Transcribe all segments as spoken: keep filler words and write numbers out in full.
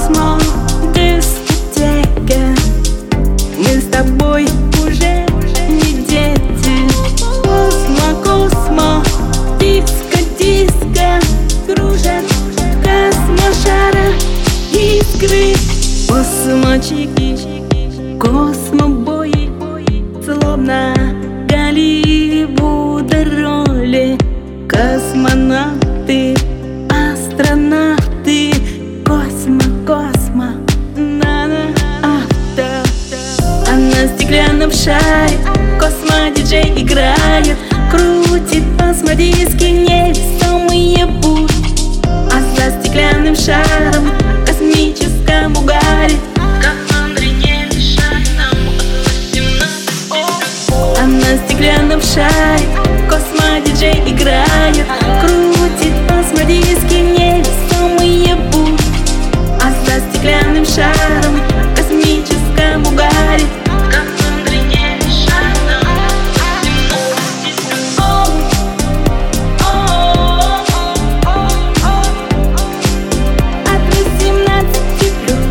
космо-дискотеке. Мы с тобой уже не дети. Космо-космо, диско-диско. Кружат космошары искры. Космочки, космобои, словно Голливуда роли. Космонавты, астронавты, космо-космо, нано-авто. А на стеклянном шаре космодиджей играет, крутит космодиски невесомые путь. А за стеклянным шаром в космическом угаре скафандры не мешают нам восемнадцать. А на стеклянном шаре космодиджей играет, крутит космодиски невесомые путь. А за стеклянным шаром в космическом угаре скафандры не мешают нам восемнадцать плюс.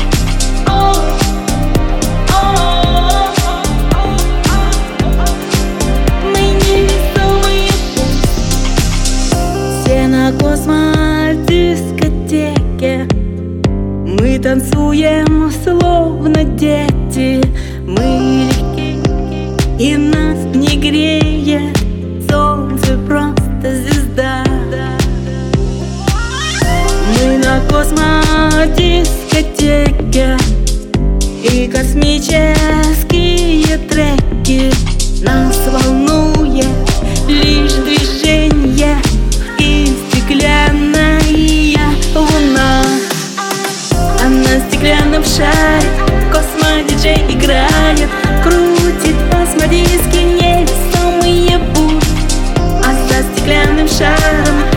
Мы невесомые путь. Все на космодискотеке. Мы танцуем словно дети. Мы легки, и нас не греет солнце, просто звезда. Мы на космодискотеке, и космические треки. Нас волнует лишь движение и стеклянная луна. А на стеклянном шаре космодиджей играет, крутит космодиски невесомые путь. А за стеклянным шаром